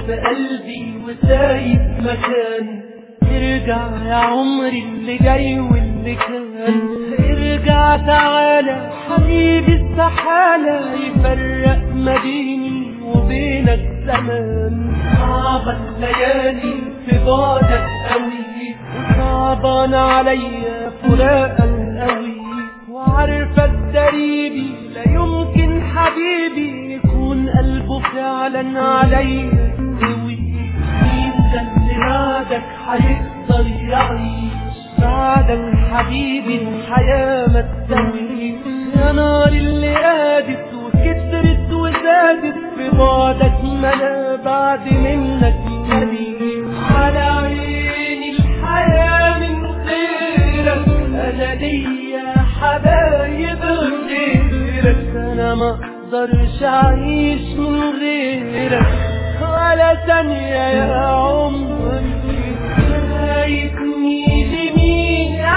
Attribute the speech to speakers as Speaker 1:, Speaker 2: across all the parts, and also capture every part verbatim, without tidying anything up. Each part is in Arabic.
Speaker 1: في قلبي وسايب مكان. ارجع يا عمري اللي جاي واللي كان، ارجع تعالى حبيبي استحالة يفرق ما بيني وبينك زمان. صعبة الليالي في بعدك قوي، وصعبان عليا فراقك قوي، وعارفة الدريبي لا يمكن حبيبي يكون قلبه فعلا عليا قوي. مين ده اللي بعدك هيقدر يعيش بعدك حبيبي؟ الحياة ما تسويش. يا نار اللي قادت وكترت وزادت في بعدك، ما انا بعد منك مليش. على عيني الحياة من غيرك، انا ليا حبايب غيرك، انا ما اقدرش اعيش من غيرك ولا ثانية يا عمري. سايبني لمين يا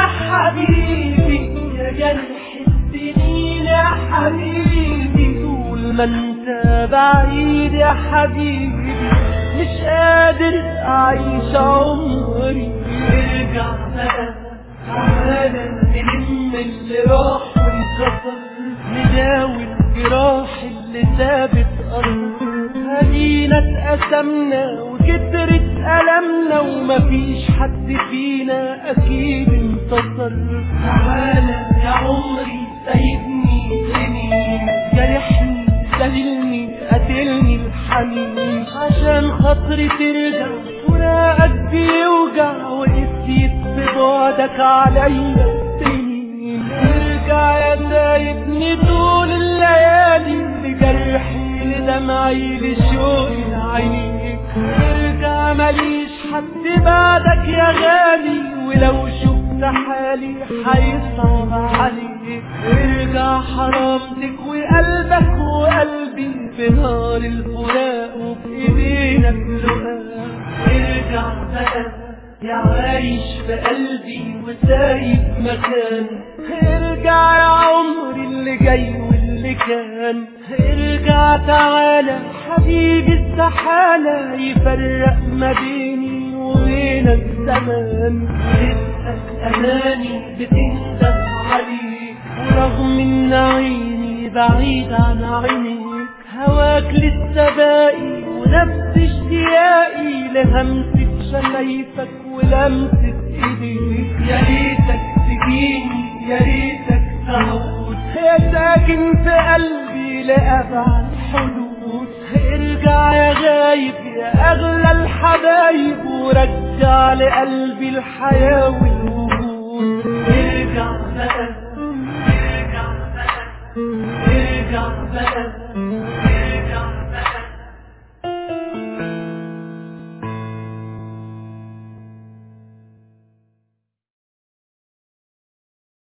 Speaker 1: حبيبي؟ يا جرح السنين يا حبيبي، طول ما انت بعيد يا حبيبي مش قادر اعيش عمري. ارجع بقى تعالى نلم اللي راح وانكسر، نداوي الجراح اللي سابت أرض. هدينا اتقسمنا وكترت ألمنا، ومفيش حد فينا أكيد انتصر. تعالى يا عمري سايبني لمين؟ جرحني دللني قتلني الحنين، عشان خاطري ترجع فراقك بيوجع، وقسيت ببعدك عليا سنين. ارجع يا سايبني طول الليالي، لجرحي لدمعي لشوقي لعينيك. ارجع ماليش حد بعدك يا غالي، ولو شفت حالي هيصعب عليك. ارجع حرامتك وقلبك وقلبي في نار الفراق وفي ايدينا اللقاء. ارجع بقى يا عايش في قلبي وسايب مكان، ارجع يا عمري اللي جاي واللي كان. ارجع تعالى حبيبي استحالة يفرق ما بيني وبينك زمان. لسه أماني بتندم عليك، ورغم ان عيني بعيد عن عينيك، هواك لسه باقي ونفس اشتياقي لهمسة شفايفك ولمسة ايديك. يا ريتك تجيني يا ريتك تعود، يا ساكن في قلبي لأبعد حدود. ارجع يا غايب يا اغلى الحبايب، ورجع لقلبي الحياة والوجود. ارجع بقى ارجع بقى ارجع بقى